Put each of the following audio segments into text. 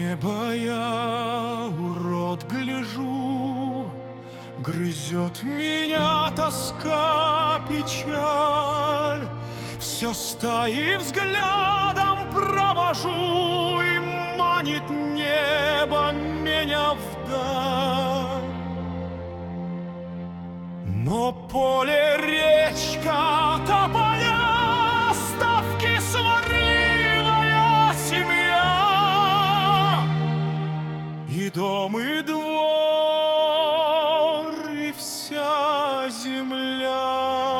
небо я, урод, гляжу, грызет меня тоска, печаль. Все стаи взглядом провожу, и манит небо меня вдаль. Но поле, речка, тополя, ставки, сварливая семья, и дом, и двор, и вся земля.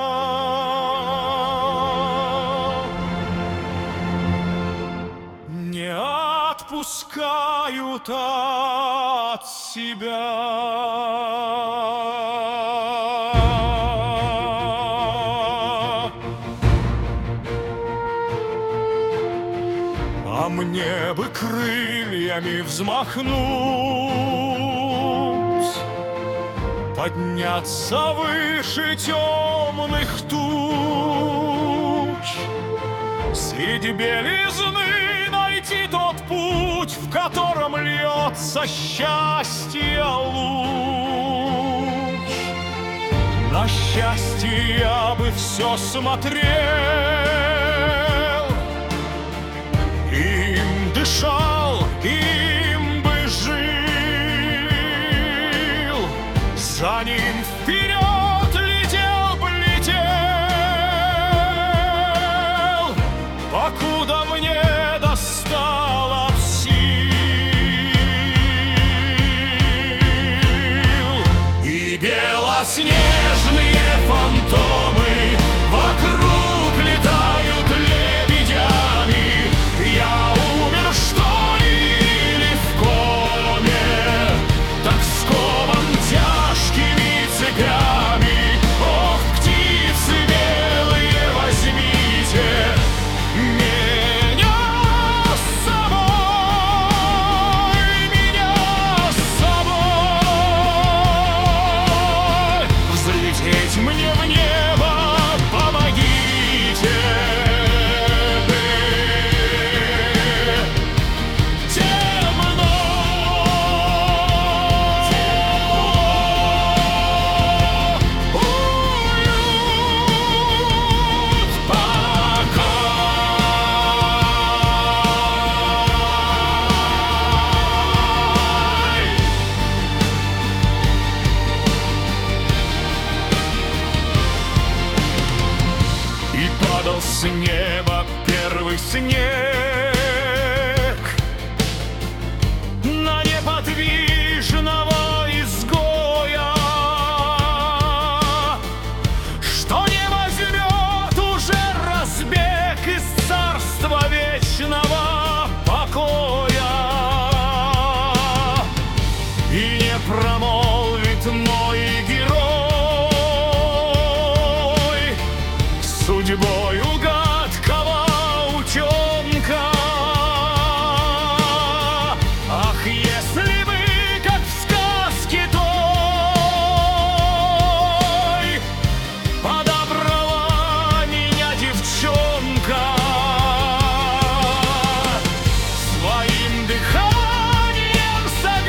Не отпускают от себя. А мне бы крыльями взмахнуть, подняться выше темных туч, среди белизны найти тот путь, в котором льется счастье луч. На счастье я бы все смотрел, им дышал, им бы жил, за ним вперед летел бы, летел, покуда мне достало сил. И белоснежные фантомы вокруг летают лебедями. Я умер, что ли, или в коме, так скован тяжкими цепями. Ох, птицы белые, возьмите меня с собой, меня с собой. Взлететь мне в небо помогите. С неба первый снег на неподвижного изгоя, что не возьмет уже разбег из царства вечного покоя, и не промолвит мой герой судьбою гадкого утенка. Ах, если бы, как в сказке той, подобрала меня девчонка, своим дыханием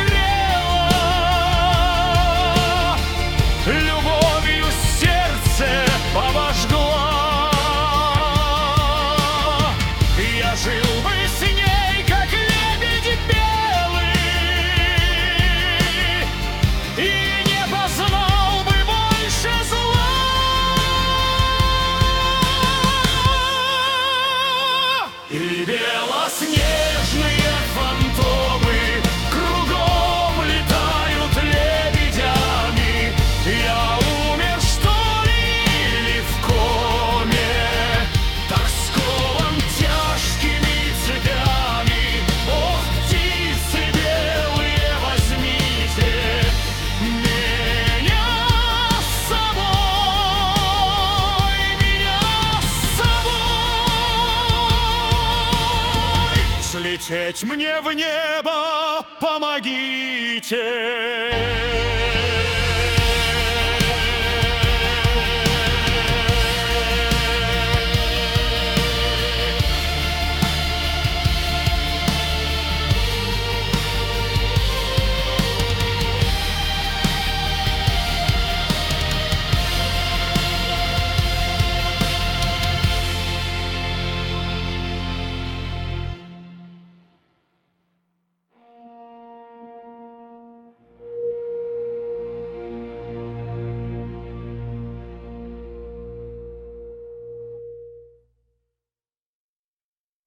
согрела, любовью сердце обожгла. Я жил бы с ней, как лебедь белый, и не познал бы больше зла. И белоснежные фантомы кругом летают лебедями. Я умер, что ли, или в коме, так скован тяжкими цепями. Ох, птицы белые, возьмите меня с собой, меня с собой. Слететь мне в небо помогите.